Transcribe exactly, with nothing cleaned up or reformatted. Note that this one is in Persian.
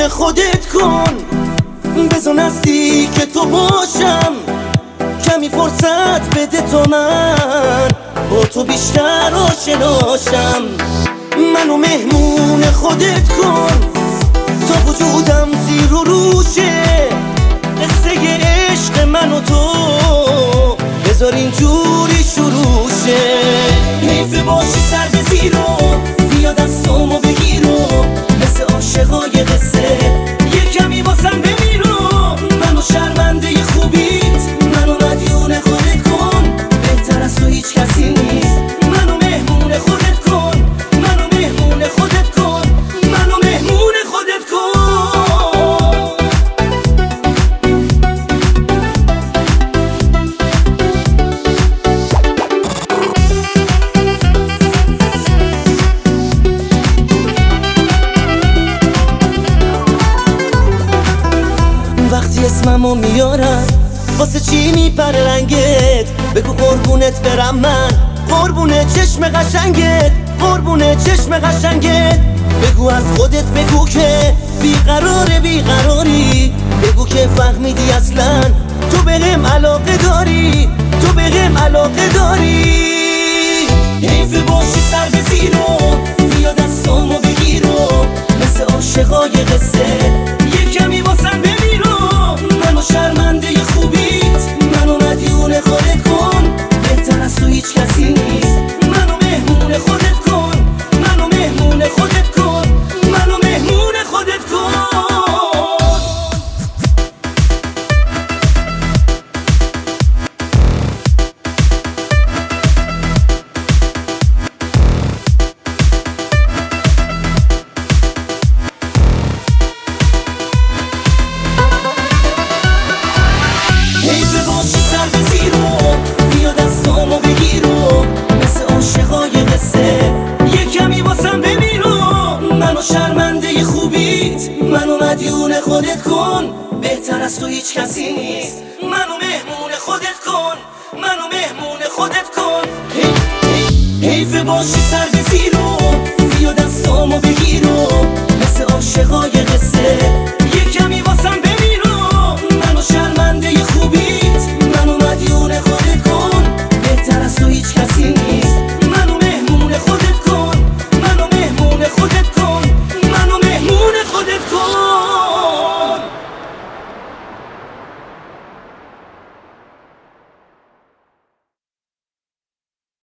مهمون خودت کن، بذار نزدیک تو باشم، کمی فرصت بده تا من با تو بیشتر آشناشم. منو مهمون خودت کن تا وجودم زیر و روشه، قصه عشق من و تو بذار اینجوری شروع شه. حیف باشی سر به زیرو بیا دستامو بگیرو، مثل عاشقای قصه یه کمی واسم بمیرو. منو شرمنده خوبیت، منو مدیون خودت کن، بهتر از تو هیچ کسی نیست. منو مهمون خودت کن، منو مهمون خودت کن، منو مهمون خودت کن. وقتی اسممو میارم واسه چی میپره رنگت؟ بگو قربونت برم من، قربونه چشم قشنگت، قربونه چشم قشنگت. بگو از خودت بگو که بیقراره بیقراری، بگو که فهمیدی اصلا تو بهم علاقه داری، تو بهم علاقه داری. حیف باشی سر به زیرو بیا دستامو بگیرو، مثل عاشقای قصه یه کمی واسم بمیرو. منو شرمنده خوبیت، منو مدیون خودت کن، بهتر از تو هیچ کسی نیست. منو مهمون خودت کن، منو مهمون خودت کن، منو مهمون خودت کن. حیف باشی سر به زیرو بیا دستامو بگیرو، مثل عاشقای قصه یه کمی واسم بمیرو. منو شرمنده خوبیت، منو مدیون خودت کن، بهتر از تو هیچ کسی نیست. منو مهمون خودت کن، منو مهمون خودت کن. حیف باشی سر به زیرو بیا دستامو بگیرو، مثل عاشقای قصه